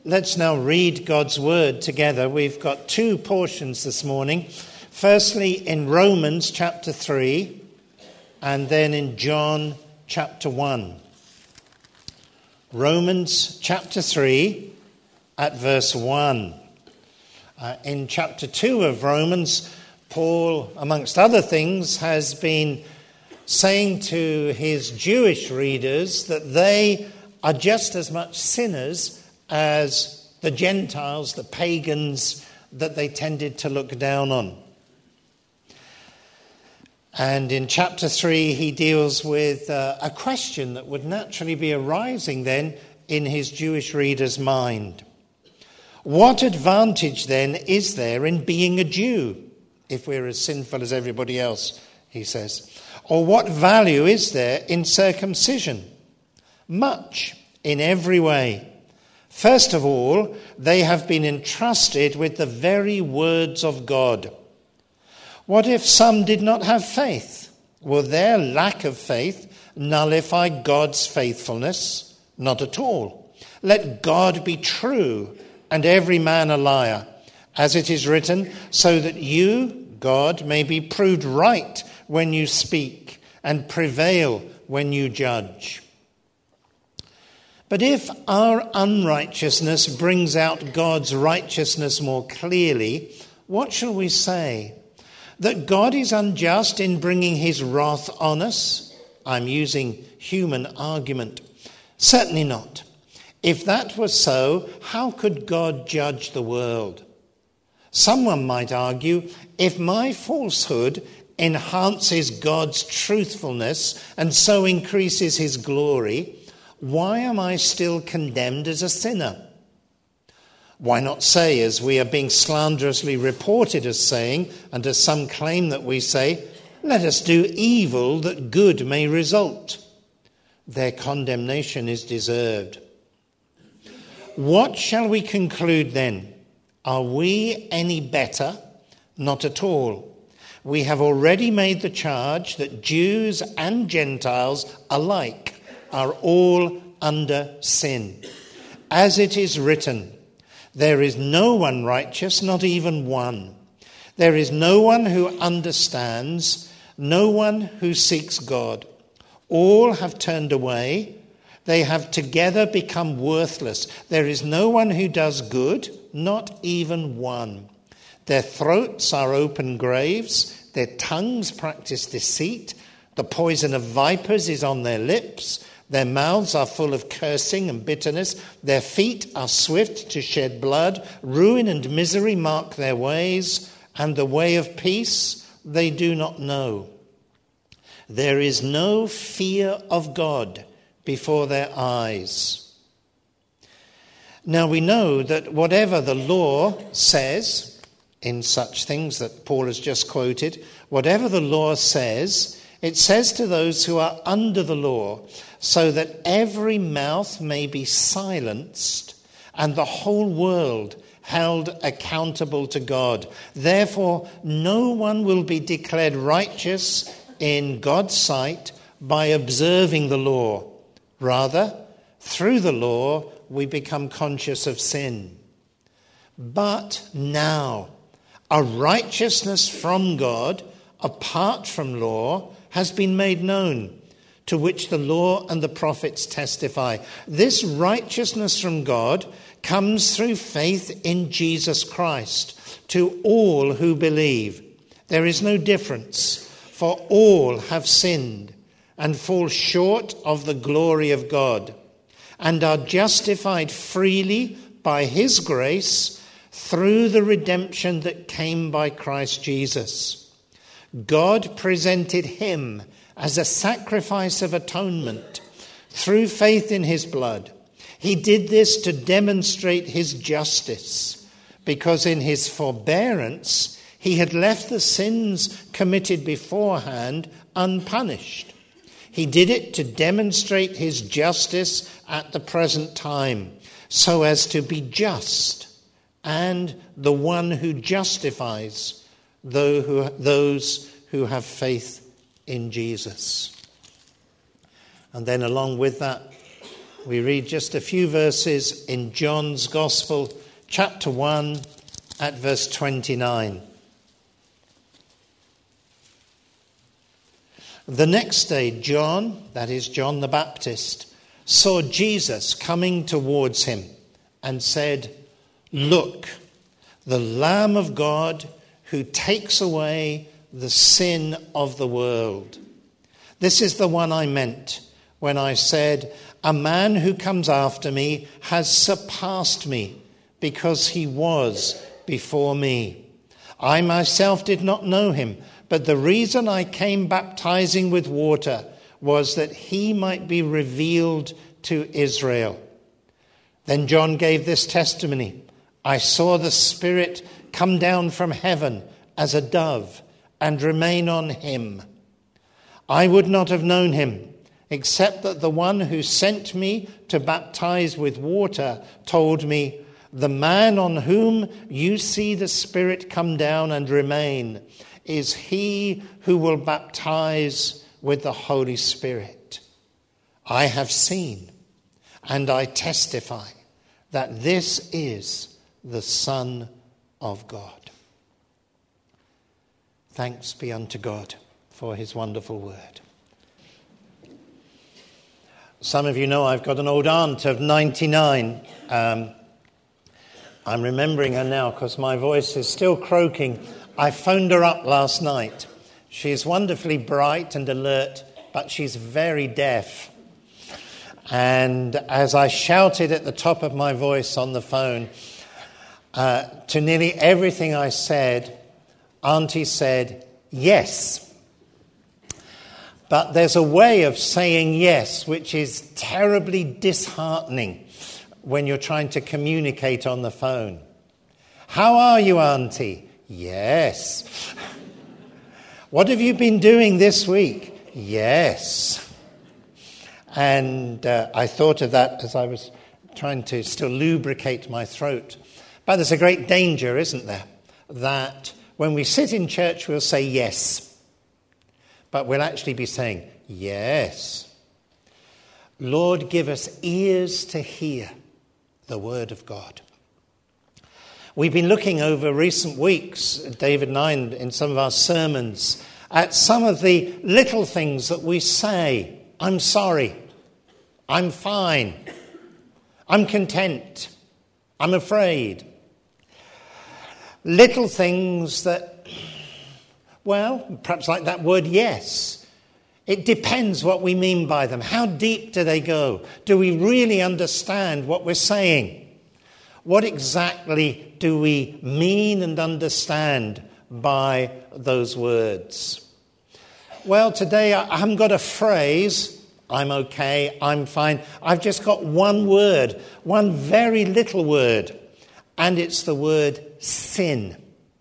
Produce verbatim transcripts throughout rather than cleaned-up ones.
Let's now read God's word together. We've got two portions this morning. Firstly, in Romans chapter three, and then in John chapter one. Romans chapter three at verse one. Uh, in chapter two of Romans, Paul, amongst other things, has been saying to his Jewish readers that they are just as much sinners as the Gentiles, the pagans that they tended to look down on. And in chapter three, he deals with uh, a question that would naturally be arising then in his Jewish reader's mind. What advantage then is there in being a Jew, if we're as sinful as everybody else, he says? Or what value is there in circumcision? Much, in every way. First of all, they have been entrusted with the very words of God. What if some did not have faith? Will their lack of faith nullify God's faithfulness? Not at all. Let God be true and every man a liar, as it is written, so that you, God, may be proved right when you speak and prevail when you judge. But if our unrighteousness brings out God's righteousness more clearly, what shall we say? That God is unjust in bringing his wrath on us? I'm using human argument. Certainly not. If that was so, how could God judge the world? Someone might argue, if my falsehood enhances God's truthfulness and so increases his glory, why am I still condemned as a sinner? Why not say, as we are being slanderously reported as saying, and as some claim that we say, let us do evil that good may result? Their condemnation is deserved. What shall we conclude then? Are we any better? Not at all. We have already made the charge that Jews and Gentiles alike are all under sin. As it is written, there is no one righteous, not even one. There is no one who understands, no one who seeks God. All have turned away. They have together become worthless. There is no one who does good, not even one. Their throats are open graves. Their tongues practice deceit. The poison of vipers is on their lips. Their mouths are full of cursing and bitterness. Their feet are swift to shed blood. Ruin and misery mark their ways, and the way of peace they do not know. There is no fear of God before their eyes. Now we know that whatever the law says, in such things that Paul has just quoted, whatever the law says, it says to those who are under the law, so that every mouth may be silenced and the whole world held accountable to God. Therefore, no one will be declared righteous in God's sight by observing the law. Rather, through the law, we become conscious of sin. But now, a righteousness from God, apart from law, has been made known, to which the law and the prophets testify. This righteousness from God comes through faith in Jesus Christ to all who believe. There is no difference, for all have sinned and fall short of the glory of God, and are justified freely by his grace through the redemption that came by Christ Jesus. God presented him as a sacrifice of atonement through faith in his blood. He did this to demonstrate his justice, because in his forbearance he had left the sins committed beforehand unpunished. He did it to demonstrate his justice at the present time, so as to be just and the one who justifies those who have faith in Jesus. And then along with that, We read just a few verses in John's Gospel, chapter one, at verse twenty-nine. The next day, John, that is John the Baptist, saw Jesus coming towards him and said, "Look, the Lamb of God who takes away the sin of the world. This is the one I meant when I said, a man who comes after me has surpassed me because he was before me. I myself did not know him, but the reason I came baptizing with water was that he might be revealed to Israel." Then John gave this testimony, "I saw the Spirit come down from heaven as a dove and remain on him. I would not have known him, except that the one who sent me to baptize with water told me, 'The man on whom you see the Spirit come down and remain is he who will baptize with the Holy Spirit.' I have seen and I testify that this is the Son of God." Thanks be unto God for his wonderful word. Some of you know I've got an old aunt of ninety-nine. Um, I'm remembering her now because my voice is still croaking. I phoned her up last night. She's wonderfully bright and alert, but she's very deaf. And as I shouted at the top of my voice on the phone, uh, to nearly everything I said, Auntie said, "Yes." But there's a way of saying yes which is terribly disheartening when you're trying to communicate on the phone. "How are you, Auntie?" "Yes." "What have you been doing this week?" "Yes." And uh, I thought of that as I was trying to still lubricate my throat. But there's a great danger, isn't there, that when we sit in church we'll say yes, but we'll actually be saying yes. Lord, give us ears to hear the word of God. We've been looking over recent weeks, David and I, in some of our sermons, at some of the little things that we say. I'm sorry. I'm fine. I'm content. I'm afraid. Little things that, well, perhaps like that word yes. It depends what we mean by them. How deep do they go? Do we really understand what we're saying? What exactly do we mean and understand by those words? Well, today I haven't got a phrase, I'm okay, I'm fine. I've just got one word, one very little word, and it's the word sin.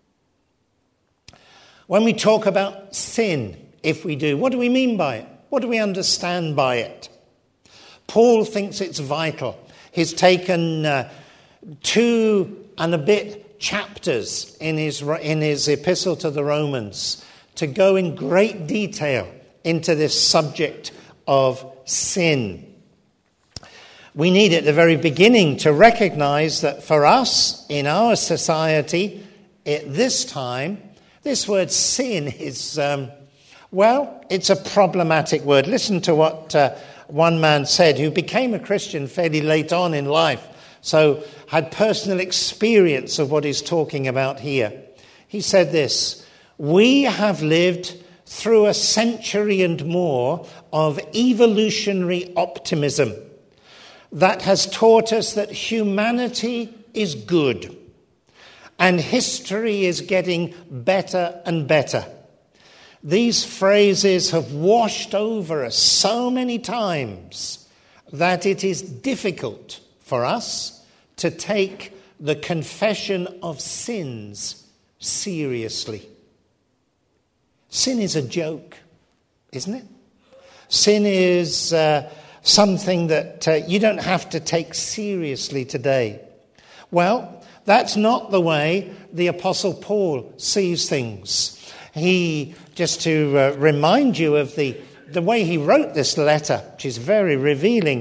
When we talk about sin, if we do, what do we mean by it? What do we understand by it? Paul thinks it's vital. He's taken uh, two and a bit chapters in his, in his epistle to the Romans to go in great detail into this subject of sin. We need at the very beginning to recognize that for us, in our society, at this time, this word sin is, um, well, it's a problematic word. Listen to what uh, one man said, who became a Christian fairly late on in life, so had personal experience of what he's talking about here. He said this: "We have lived through a century and more of evolutionary optimism that has taught us that humanity is good and history is getting better and better. These phrases have washed over us so many times that it is difficult for us to take the confession of sins seriously." Sin is a joke, isn't it? Sin is uh, something that uh, you don't have to take seriously today. Well, that's not the way the Apostle Paul sees things. He, just to uh, remind you of the, the way he wrote this letter, which is very revealing,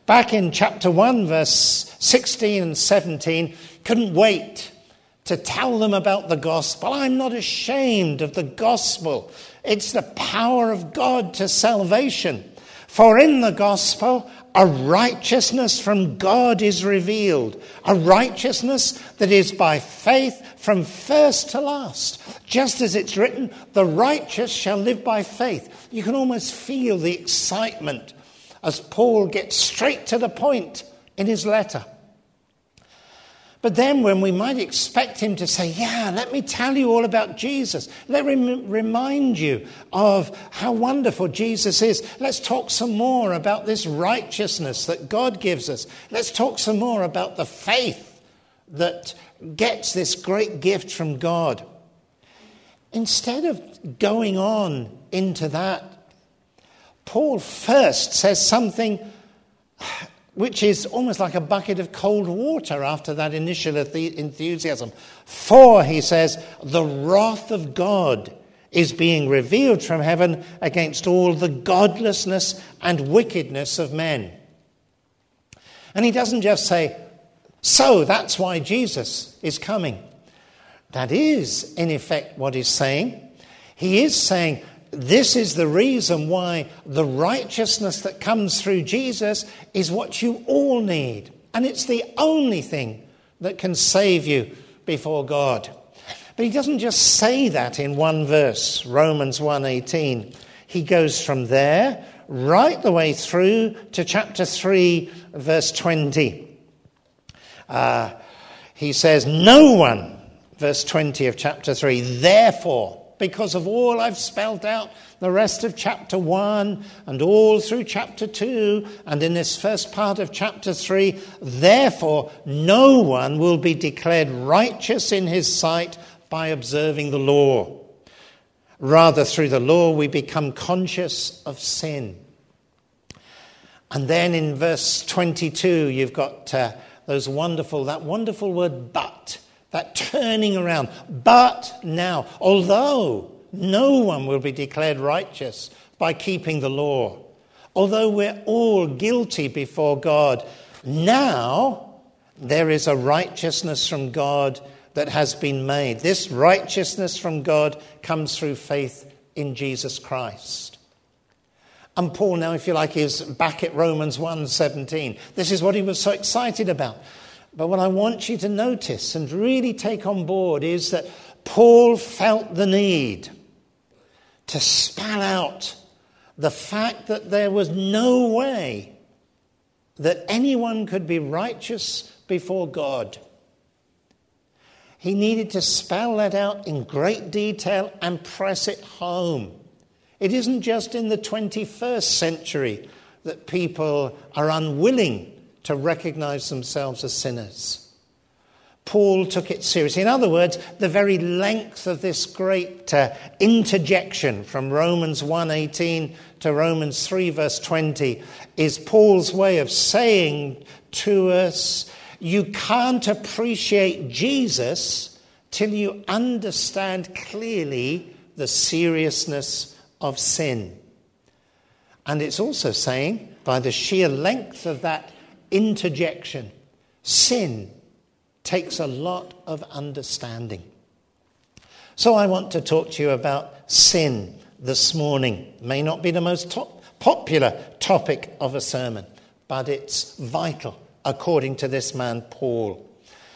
Back in chapter one, verse sixteen and seventeen, couldn't wait to tell them about the gospel. I'm not ashamed of the gospel. It's the power of God to salvation. For in the gospel, a righteousness from God is revealed. A righteousness that is by faith from first to last. Just as it's written, the righteous shall live by faith. You can almost feel the excitement as Paul gets straight to the point in his letter. But then when we might expect him to say, yeah, let me tell you all about Jesus. Let me remind you of how wonderful Jesus is. Let's talk some more about this righteousness that God gives us. Let's talk some more about the faith that gets this great gift from God. Instead of going on into that, Paul first says something which is almost like a bucket of cold water after that initial enthusiasm. For, he says, the wrath of God is being revealed from heaven against all the godlessness and wickedness of men. And he doesn't just say, so that's why Jesus is coming. That is, in effect, what he's saying. He is saying, this is the reason why the righteousness that comes through Jesus is what you all need. And it's the only thing that can save you before God. But he doesn't just say that in one verse, Romans one eighteen. He goes from there right the way through to chapter three, verse twenty. Uh, he says, no one, verse twenty of chapter three, therefore, because of all I've spelled out, the rest of chapter one and all through chapter two and in this first part of chapter three, therefore no one will be declared righteous in his sight by observing the law. Rather, through the law we become conscious of sin. And then in verse twenty-two, you've got uh, those wonderful, that wonderful word but. That turning around. But now, although no one will be declared righteous by keeping the law, although we're all guilty before God, now there is a righteousness from God that has been made. This righteousness from God comes through faith in Jesus Christ. And Paul now, if you like, is back at Romans one seventeen. This is what he was so excited about. But what I want you to notice and really take on board is that Paul felt the need to spell out the fact that there was no way that anyone could be righteous before God. He needed to spell that out in great detail and press it home. It isn't just in the twenty-first century that people are unwilling to recognize themselves as sinners. Paul took it seriously. In other words, the very length of this great uh, interjection from Romans one eighteen to Romans three verse twenty is Paul's way of saying to us, you can't appreciate Jesus till you understand clearly the seriousness of sin. And it's also saying, by the sheer length of that interjection, sin takes a lot of understanding. So I want to talk to you about sin this morning. May not be the most top, popular topic of a sermon, but it's vital according to this man Paul.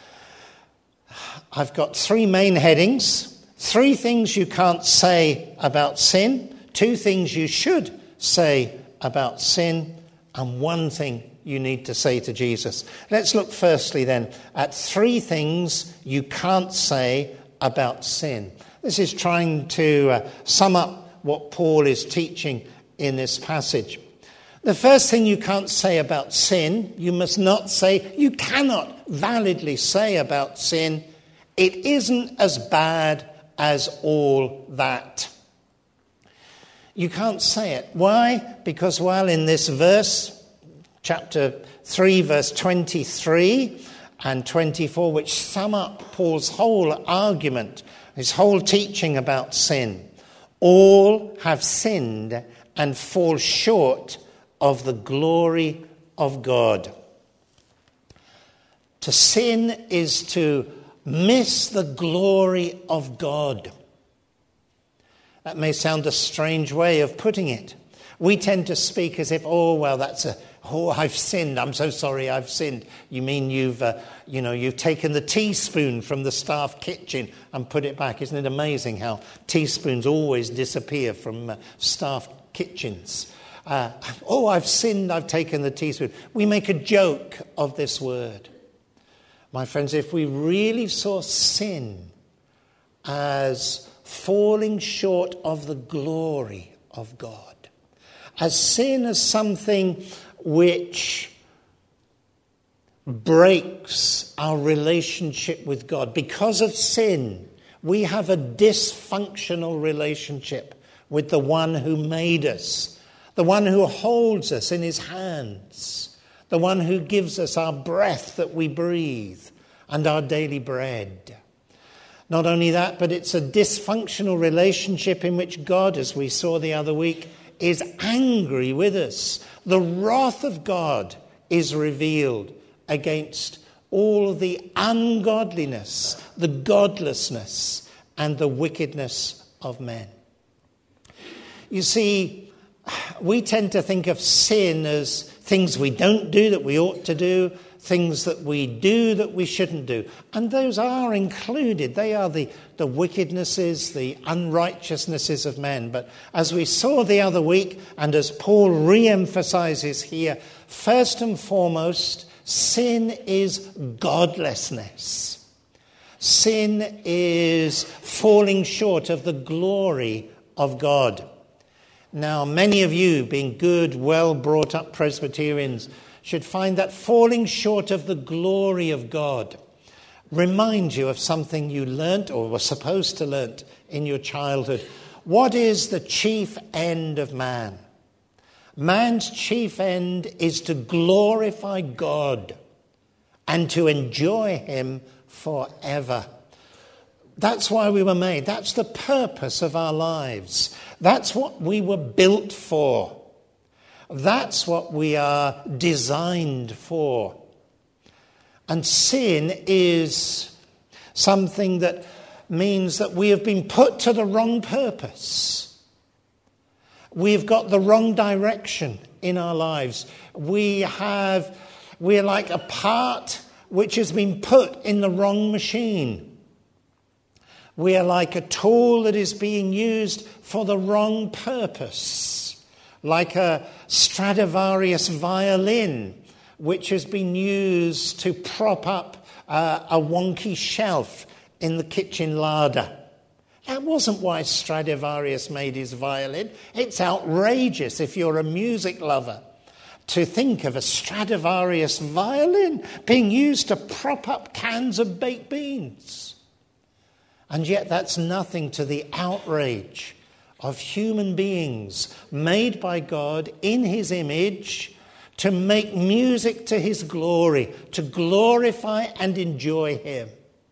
I've got three main headings. Three things you can't say about sin, two things you should say about sin, and one thing you need to say to Jesus. Let's look firstly then at three things you can't say about sin. This is trying to uh, sum up what Paul is teaching in this passage. The first thing you can't say about sin, you must not say, you cannot validly say about sin, it isn't as bad as all that. You can't say it. Why? Because while in this verse, chapter three, verse twenty-three and twenty-four, which sum up Paul's whole argument, his whole teaching about sin. All have sinned and fall short of the glory of God. To sin is to miss the glory of God. That may sound a strange way of putting it. We tend to speak as if, oh, well, that's a, oh, I've sinned. I'm so sorry I've sinned. You mean you've, uh, you know, you've taken the teaspoon from the staff kitchen and put it back. Isn't it amazing how teaspoons always disappear from uh, staff kitchens? Uh, oh, I've sinned. I've taken the teaspoon. We make a joke of this word. My friends, if we really saw sin as falling short of the glory of God, as sin as something which breaks our relationship with God. Because of sin, we have a dysfunctional relationship with the one who made us, the one who holds us in his hands, the one who gives us our breath that we breathe and our daily bread. Not only that, but it's a dysfunctional relationship in which God, as we saw the other week, is angry with us. The wrath of God is revealed against all the ungodliness, the godlessness, and the wickedness of men. You see, we tend to think of sin as things we don't do that we ought to do, things that we do that we shouldn't do. And those are included. They are the, the wickednesses, the unrighteousnesses of men. But as we saw the other week, and as Paul re-emphasizes here, first and foremost, sin is godlessness. Sin is falling short of the glory of God. Now, many of you, being good, well-brought-up Presbyterians, should find that falling short of the glory of God reminds you of something you learnt or were supposed to learn in your childhood. What is the chief end of man? Man's chief end is to glorify God and to enjoy him forever. That's why we were made. That's the purpose of our lives. That's what we were built for. That's what we are designed for. And sin is something that means that we have been put to the wrong purpose. We've got the wrong direction in our lives. We have, we're like a part which has been put in the wrong machine. We are like a tool that is being used for the wrong purpose. Like a Stradivarius violin, which has been used to prop up uh, a wonky shelf in the kitchen larder. That wasn't why Stradivarius made his violin. It's outrageous, if you're a music lover, to think of a Stradivarius violin being used to prop up cans of baked beans. And yet that's nothing to the outrage of human beings made by God in his image to make music to his glory, to glorify and enjoy him.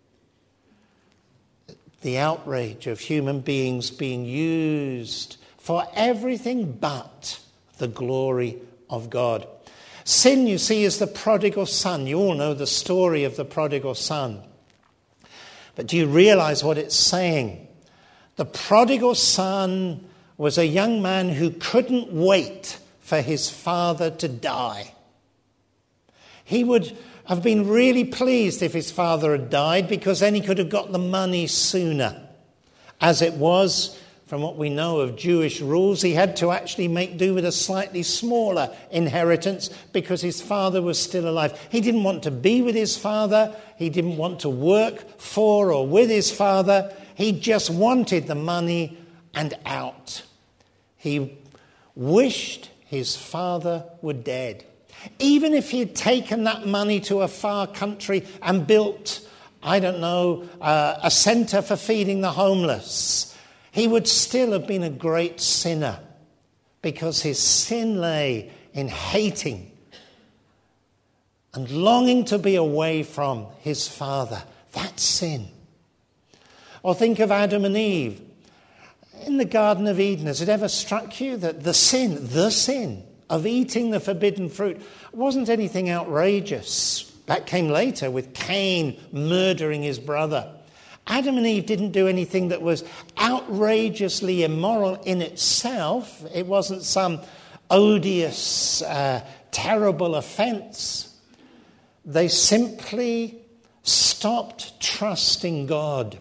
The outrage of human beings being used for everything but the glory of God. Sin, you see, is the prodigal son. You all know the story of the prodigal son. But do you realize what it's saying? The prodigal son was a young man who couldn't wait for his father to die. He would have been really pleased if his father had died, because then he could have got the money sooner. As it was, from what we know of Jewish rules, he had to actually make do with a slightly smaller inheritance because his father was still alive. He didn't want to be with his father. He didn't want to work for or with his father. He just wanted the money and out. He wished his father were dead. Even if he had taken that money to a far country and built, I don't know, uh, a centre for feeding the homeless, he would still have been a great sinner, because his sin lay in hating and longing to be away from his father. That's sin. Or think of Adam and Eve in the Garden of Eden. Has it ever struck you that the sin, the sin of eating the forbidden fruit wasn't anything outrageous. That came later with Cain murdering his brother. Adam and Eve didn't do anything that was outrageously immoral in itself. It wasn't some odious, uh, terrible offense. They simply stopped trusting God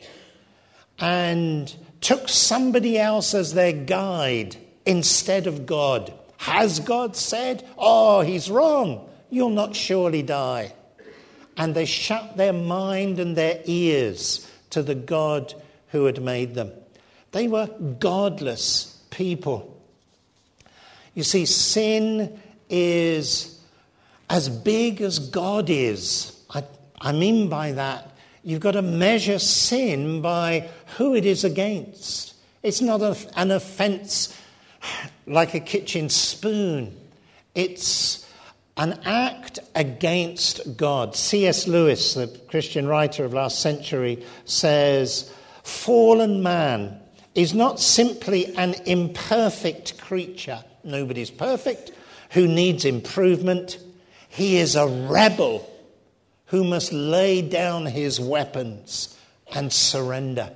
and took somebody else as their guide instead of God. Has God said? Oh, he's wrong. You'll not surely die. And they shut their mind and their ears to the God who had made them. They were godless people. You see, sin is as big as God is. I, I mean by that, you've got to measure sin by who it is against. It's not a, an offence like a kitchen spoon. It's an act against God. C S Lewis, the Christian writer of last century, says, fallen man is not simply an imperfect creature, nobody's perfect, who needs improvement. He is a rebel who must lay down his weapons and surrender.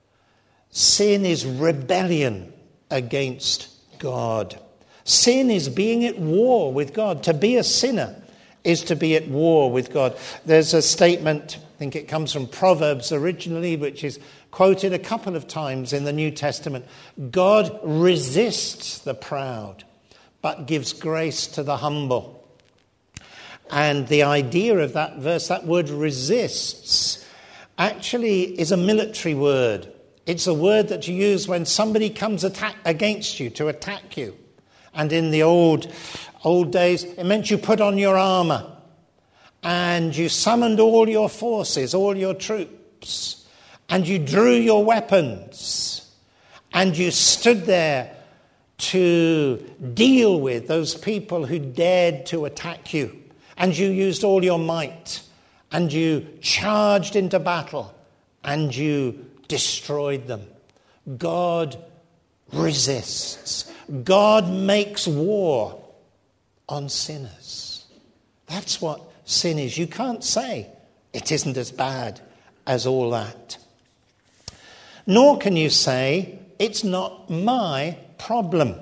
Sin is rebellion against God. Sin is being at war with God. To be a sinner is to be at war with God. There's a statement, I think it comes from Proverbs originally, which is quoted a couple of times in the New Testament. God resists the proud, but gives grace to the humble. And the idea of that verse, that word resists, actually is a military word. It's a word that you use when somebody comes attack against you, to attack you. And in the old old days, it meant you put on your armour and you summoned all your forces, all your troops, and you drew your weapons and you stood there to deal with those people who dared to attack you. And you used all your might and you charged into battle and you destroyed them. God resists. God makes war on sinners. That's what sin is. You can't say it isn't as bad as all that. Nor can you say it's not my problem.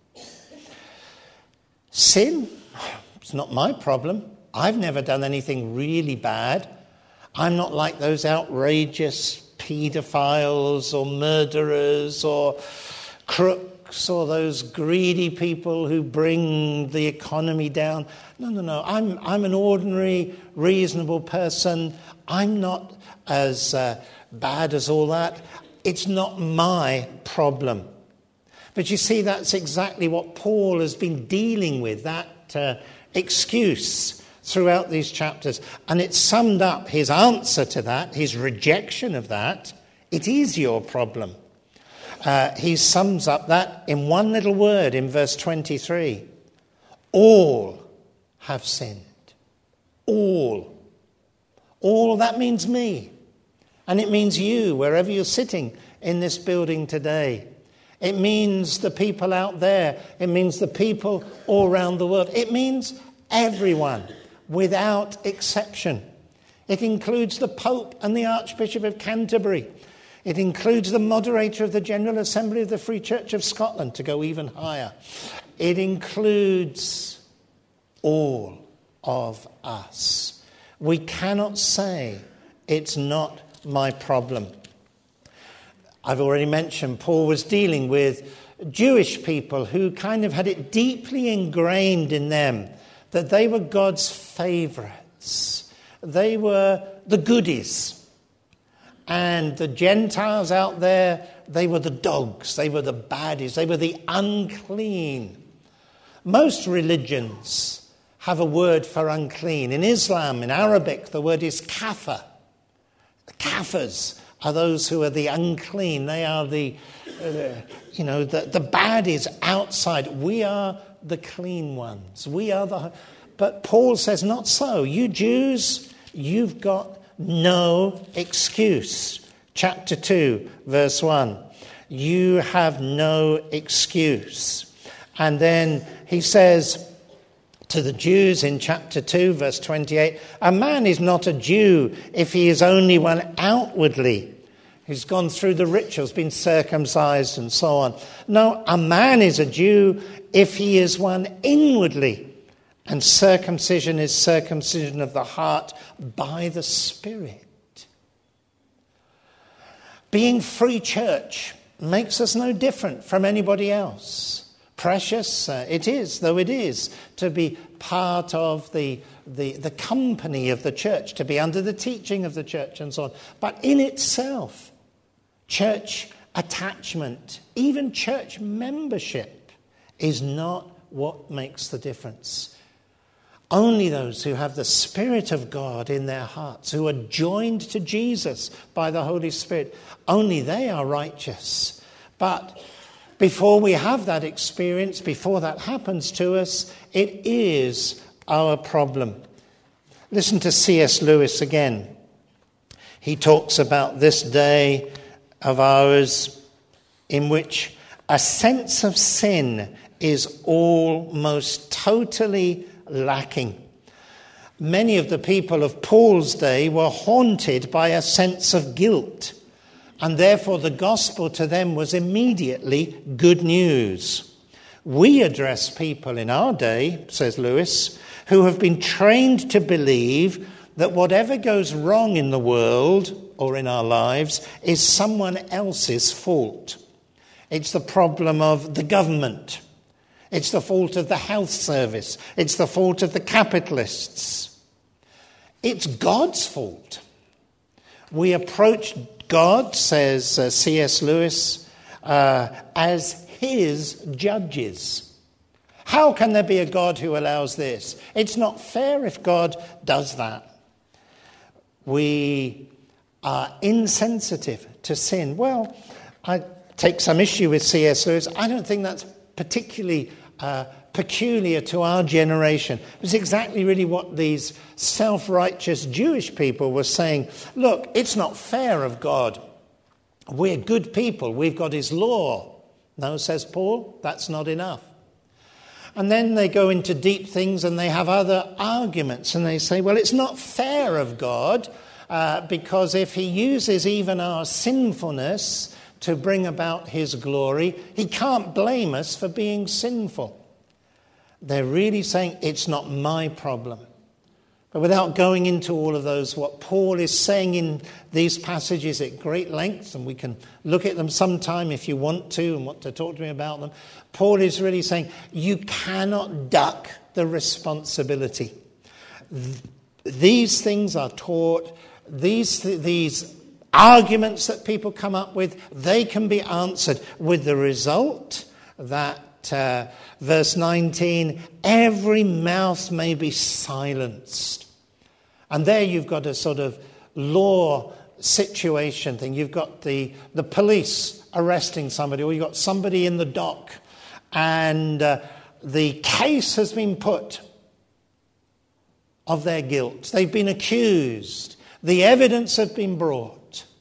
Sin, it's not my problem. I've never done anything really bad. I'm not like those outrageous paedophiles or murderers or crooks or those greedy people who bring the economy down. No, no, no. I'm I'm an ordinary, reasonable person. I'm not as uh, bad as all that. It's not my problem. But you see, that's exactly what Paul has been dealing with, that uh, excuse throughout these chapters. And it's summed up, his answer to that, his rejection of that. It is your problem. Uh, he sums up that in one little word in verse twenty-three. All have sinned. All. All, that means me. And it means you, wherever you're sitting in this building today. It means the people out there. It means the people all around the world. It means everyone, without exception. It includes the Pope and the Archbishop of Canterbury. It includes the moderator of the General Assembly of the Free Church of Scotland, to go even higher. It includes all of us. We cannot say it's not my problem. I've already mentioned Paul was dealing with Jewish people who kind of had it deeply ingrained in them that they were God's favourites. They were the goodies. And the Gentiles out there, they were the dogs. They were the baddies. They were the unclean. Most religions have a word for unclean. In Islam, in Arabic, the word is kafir. The kafirs are those who are the unclean. They are the, uh, you know, the, the baddies outside. We are the clean ones. We are the... But Paul says, not so. You Jews, you've got no excuse. Chapter two, verse one. You have no excuse. And then he says to the Jews in chapter two, verse twenty-eight, a man is not a Jew if he is only one outwardly. He's gone through the rituals, been circumcised and so on. No, a man is a Jew if he is one inwardly. And circumcision is circumcision of the heart by the Spirit. Being free church makes us no different from anybody else. Precious uh, it is, though it is, to be part of the, the, the company of the church, to be under the teaching of the church and so on. But in itself, church attachment, even church membership, is not what makes the difference. Only those who have the Spirit of God in their hearts, who are joined to Jesus by the Holy Spirit, only they are righteous. But before we have that experience, before that happens to us, it is our problem. Listen to C S Lewis again. He talks about this day of ours in which a sense of sin is almost totally lacking. Many of the people of Paul's day were haunted by a sense of guilt, and therefore the gospel to them was immediately good news. We address people in our day, says Lewis, who have been trained to believe that whatever goes wrong in the world or in our lives is someone else's fault. It's the problem of the government. It's the fault of the health service. It's the fault of the capitalists. It's God's fault. We approach God, says uh, C S Lewis, uh, as his judges. How can there be a God who allows this? It's not fair if God does that. We are insensitive to sin. Well, I take some issue with C S Lewis. I don't think that's particularly uh, peculiar to our generation. It was exactly really what these self-righteous Jewish people were saying. Look, it's not fair of God. We're good people. We've got his law. No, says Paul, that's not enough. And then they go into deep things and they have other arguments. And they say, well, it's not fair of God uh, because if he uses even our sinfulness to bring about his glory, he can't blame us for being sinful. They're really saying it's not my problem. But without going into all of those, what Paul is saying in these passages at great length, and we can look at them sometime if you want to and want to talk to me about them, Paul is really saying you cannot duck the responsibility. These things are taught, these these arguments that people come up with, they can be answered with the result that, uh, verse nineteen, every mouth may be silenced. And there you've got a sort of law situation thing. You've got the, the police arresting somebody, or you've got somebody in the dock, and uh, the case has been put of their guilt. They've been accused. The evidence has been brought.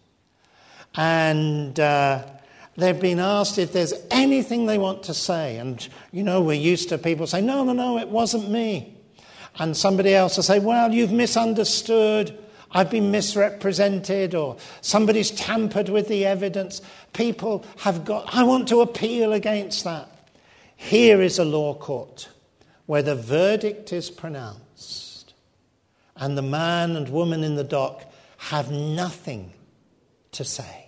And uh, they've been asked if there's anything they want to say. And, you know, we're used to people saying, no, no, no, it wasn't me. And somebody else will say, well, you've misunderstood. I've been misrepresented, or somebody's tampered with the evidence. People have got, I want to appeal against that. Here is a law court where the verdict is pronounced. And the man and woman in the dock have nothing to say.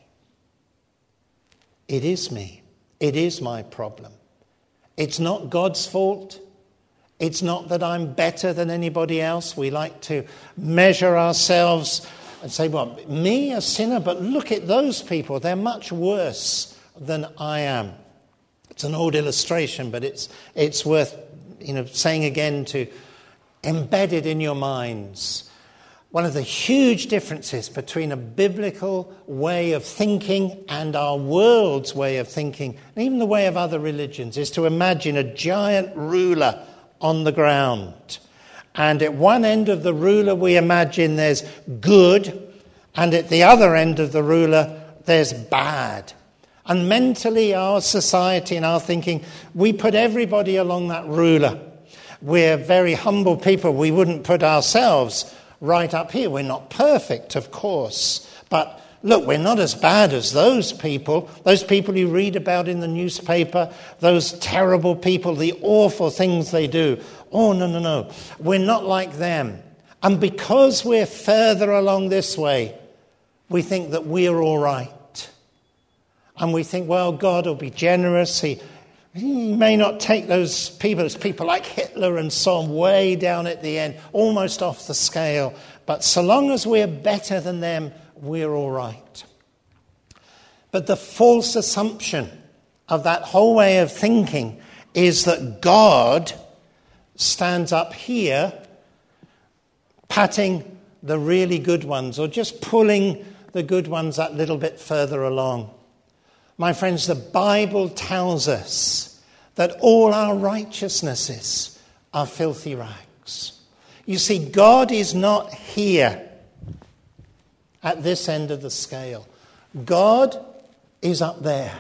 It is me. It is my problem. It's not God's fault. It's not that I'm better than anybody else. We like to measure ourselves and say, well, me, a sinner, but look at those people. They're much worse than I am. It's an old illustration, but it's it's worth, you know, saying again to embed it in your minds. One of the huge differences between a biblical way of thinking and our world's way of thinking, and even the way of other religions, is to imagine a giant ruler on the ground. And at one end of the ruler, we imagine there's good, and at the other end of the ruler, there's bad. And mentally, our society and our thinking, we put everybody along that ruler. We're very humble people. We wouldn't put ourselves right up here. We're not perfect, of course. But look, we're not as bad as those people, those people you read about in the newspaper, those terrible people, the awful things they do. Oh, no, no, no. We're not like them. And because we're further along this way, we think that we're all right. And we think, well, God will be generous. He, he may not take those people, those people like Hitler and so on, way down at the end, almost off the scale. But so long as we're better than them, we're all right. But the false assumption of that whole way of thinking is that God stands up here patting the really good ones or just pulling the good ones that little bit further along. My friends, the Bible tells us that all our righteousnesses are filthy rags. You see, God is not here at this end of the scale. God is up there.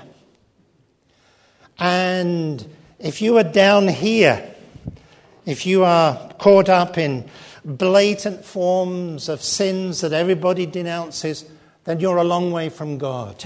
And if you are down here, if you are caught up in blatant forms of sins that everybody denounces, then you're a long way from God.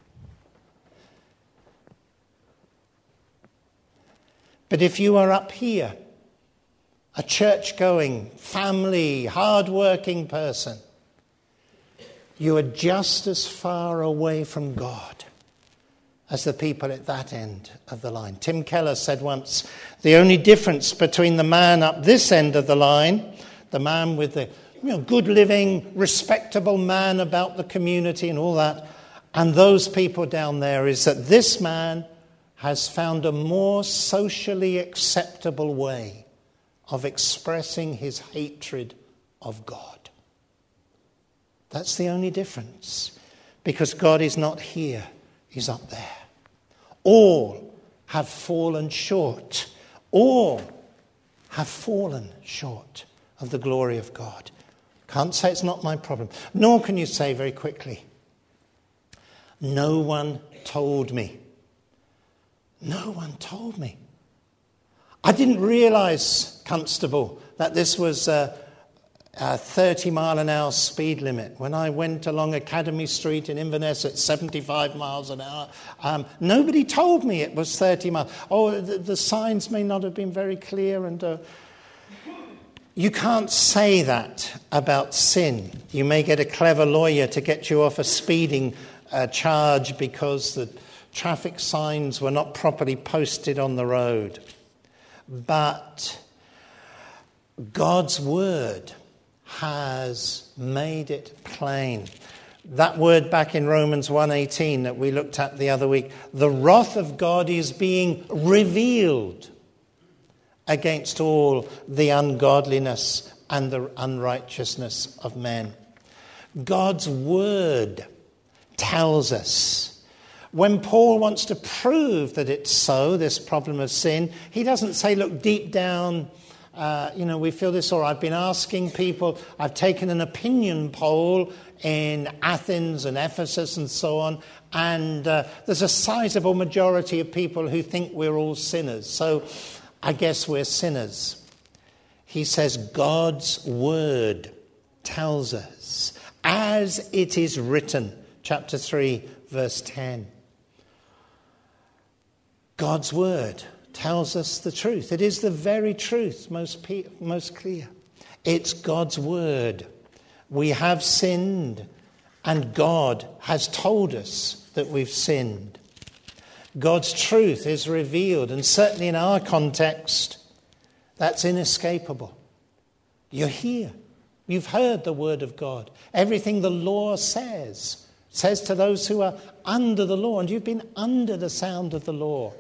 But if you are up here, a church-going, family, hard-working person, you are just as far away from God as the people at that end of the line. Tim Keller said once, the only difference between the man up this end of the line, the man with the you know, good living, respectable man about the community and all that, and those people down there is that this man has found a more socially acceptable way of expressing his hatred of God. That's the only difference. Because God is not here, he's up there. All have fallen short. All have fallen short of the glory of God. Can't say it's not my problem. Nor can you say very quickly, no one told me. No one told me. I didn't realise, Constable, that this was a, a thirty mile an hour speed limit. When I went along Academy Street in Inverness at seventy-five miles an hour, um, nobody told me it was thirty miles. Oh, the, the signs may not have been very clear. And uh, you can't say that about sin. You may get a clever lawyer to get you off a speeding uh, charge because the traffic signs were not properly posted on the road. But God's word has made it plain. That word back in Romans one eighteen that we looked at the other week, the wrath of God is being revealed against all the ungodliness and the unrighteousness of men. God's word tells us. When Paul wants to prove that it's so, this problem of sin, he doesn't say, look, deep down, uh, you know, we feel this, or I've been asking people, I've taken an opinion poll in Athens and Ephesus and so on, and uh, there's a sizable majority of people who think we're all sinners, so I guess we're sinners. He says God's word tells us, as it is written, chapter three, verse ten. God's word tells us the truth. It is the very truth, most pe- most clear. It's God's word. We have sinned, and God has told us that we've sinned. God's truth is revealed, and certainly in our context, that's inescapable. You're here. You've heard the word of God. Everything the law says, says to those who are under the law, and you've been under the sound of the law.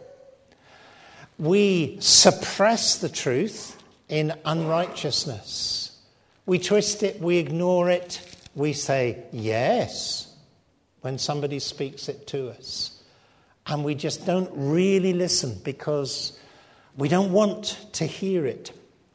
We suppress the truth in unrighteousness. We twist it, we ignore it, we say yes when somebody speaks it to us. And we just don't really listen because we don't want to hear it.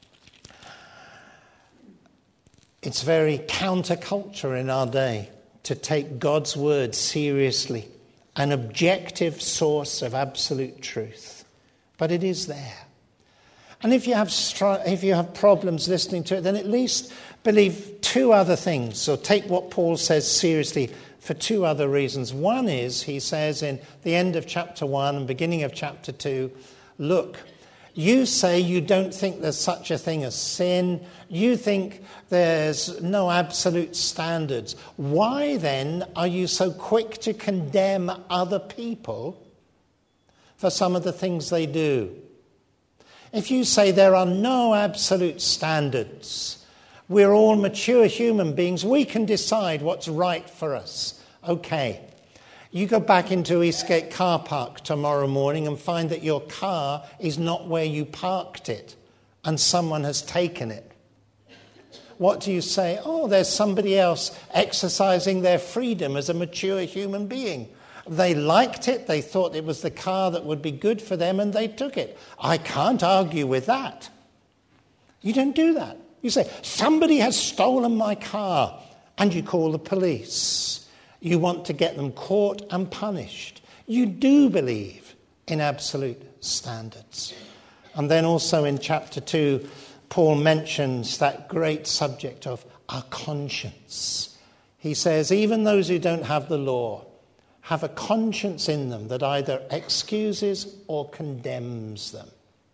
It's very counterculture in our day to take God's word seriously an objective source of absolute truth, but it is there. And if you have str- if you have problems listening to it, then at least believe two other things, or take what Paul says seriously for two other reasons. One is, he says in the end of chapter one and beginning of chapter two, look, you say you don't think there's such a thing as sin. You think there's no absolute standards. Why then are you so quick to condemn other people for some of the things they do? If you say there are no absolute standards, we're all mature human beings, we can decide what's right for us. Okay. You go back into Eastgate car park tomorrow morning and find that your car is not where you parked it and someone has taken it. What do you say? Oh, there's somebody else exercising their freedom as a mature human being. They liked it, they thought it was the car that would be good for them, and they took it. I can't argue with that. You don't do that. You say, somebody has stolen my car, and you call the police. You want to get them caught and punished. You do believe in absolute standards. And then also in chapter two, Paul mentions that great subject of our conscience. He says, even those who don't have the law have a conscience in them that either excuses or condemns them.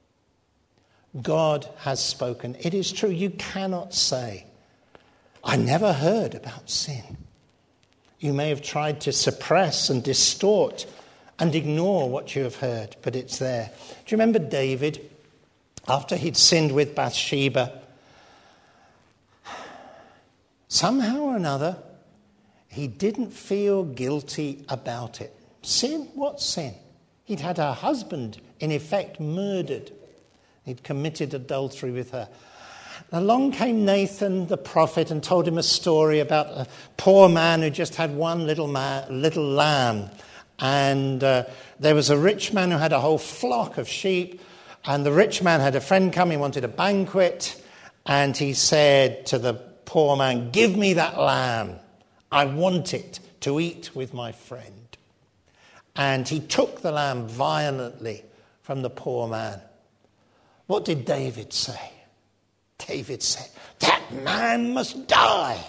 God has spoken. It is true. You cannot say, I never heard about sin. You may have tried to suppress and distort and ignore what you have heard, but it's there. Do you remember David, after he'd sinned with Bathsheba? Somehow or another, he didn't feel guilty about it. Sin? What sin? He'd had her husband, in effect, murdered. He'd committed adultery with her. Along came Nathan the prophet and told him a story about a poor man who just had one little man, little lamb. And uh, there was a rich man who had a whole flock of sheep. And the rich man had a friend come, he wanted a banquet. And he said to the poor man, give me that lamb. I want it to eat with my friend. And he took the lamb violently from the poor man. What did David say? David said, that man must die.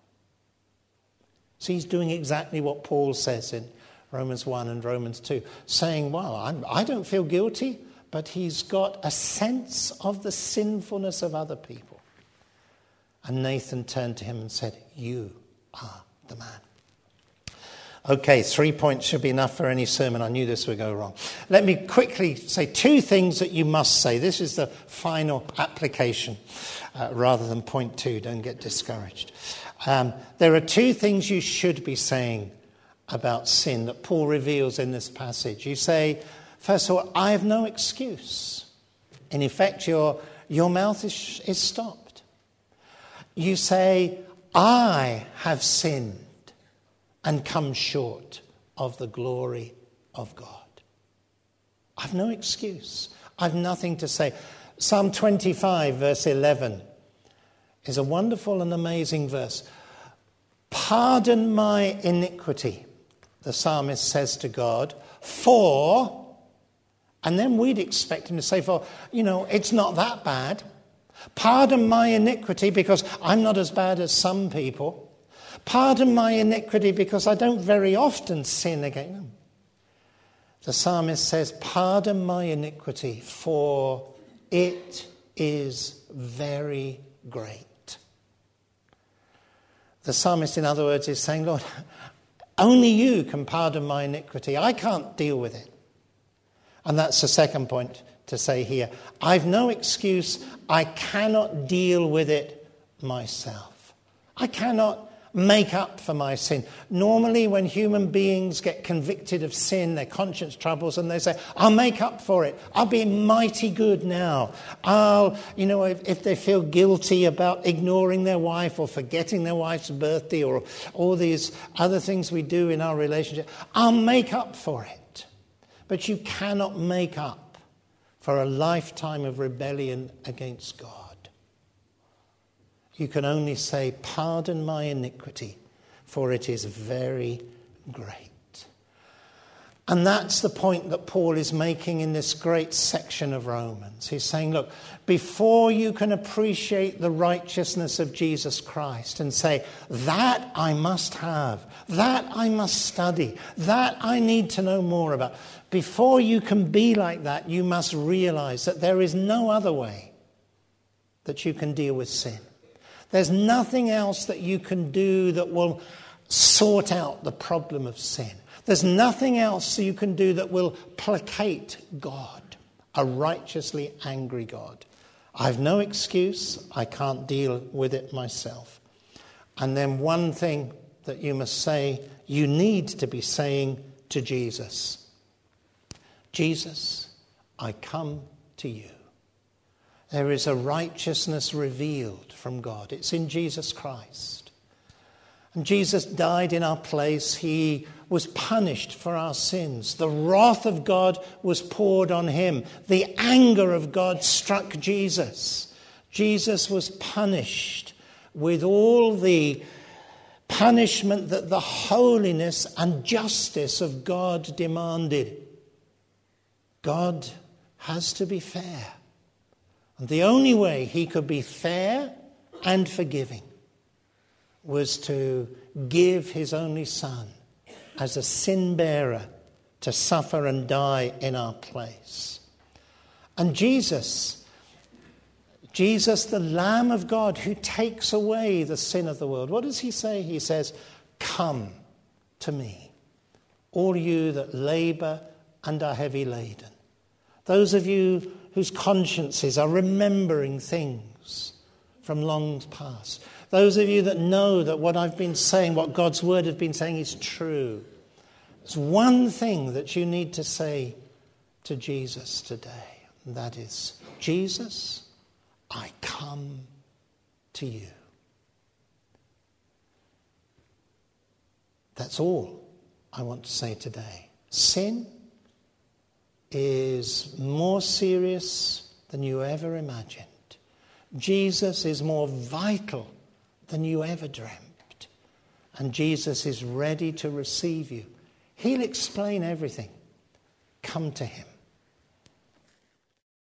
So he's doing exactly what Paul says in Romans one and Romans two, saying, well, I'm, I don't feel guilty, but he's got a sense of the sinfulness of other people. And Nathan turned to him and said, you are the man. Okay, three points should be enough for any sermon. I knew this would go wrong. Let me quickly say two things that you must say. This is the final application uh, rather than point two. Don't get discouraged. Um, there are two things you should be saying about sin that Paul reveals in this passage. You say, first of all, I have no excuse. In effect, your, your mouth is, is stopped. You say, I have sinned and come short of the glory of God. I've no excuse. I've nothing to say. Psalm twenty-five, verse eleven, is a wonderful and amazing verse. Pardon my iniquity, the psalmist says to God, for, and then we'd expect him to say, for, you know, it's not that bad. Pardon my iniquity because I'm not as bad as some people. Pardon my iniquity because I don't very often sin against them. The psalmist says, pardon my iniquity, for it is very great. The psalmist, in other words, is saying, Lord, only you can pardon my iniquity. I can't deal with it. And that's the second point to say here. I've no excuse. I cannot deal with it myself. I cannot make up for my sin. Normally when human beings get convicted of sin, their conscience troubles, and they say, I'll make up for it. I'll be mighty good now. I'll, you know, if, if they feel guilty about ignoring their wife or forgetting their wife's birthday or all these other things we do in our relationship, I'll make up for it. But you cannot make up for a lifetime of rebellion against God. You can only say, pardon my iniquity, for it is very great. And that's the point that Paul is making in this great section of Romans. He's saying, look, before you can appreciate the righteousness of Jesus Christ and say, that I must have, that I must study, that I need to know more about, before you can be like that, you must realize that there is no other way that you can deal with sin. There's nothing else that you can do that will sort out the problem of sin. There's nothing else you can do that will placate God, a righteously angry God. I've no excuse. I can't deal with it myself. And then one thing that you must say, you need to be saying to Jesus, Jesus, I come to you. There is a righteousness revealed from God. It's in Jesus Christ. And Jesus died in our place. He was punished for our sins. The wrath of God was poured on him. The anger of God struck Jesus. Jesus was punished with all the punishment that the holiness and justice of God demanded. God has to be fair. And the only way he could be fair and forgiving was to give his only son as a sin bearer to suffer and die in our place. And Jesus, Jesus, the Lamb of God who takes away the sin of the world, what does he say? He says, come to me, all you that labour and are heavy laden. Those of you whose consciences are remembering things from long past. Those of you that know that what I've been saying, what God's word has been saying is true. There's one thing that you need to say to Jesus today, and that is, Jesus, I come to you. That's all I want to say today. Sin is more serious than you ever imagined. Jesus is more vital than you ever dreamt. And Jesus is ready to receive you. He'll explain everything. Come to him.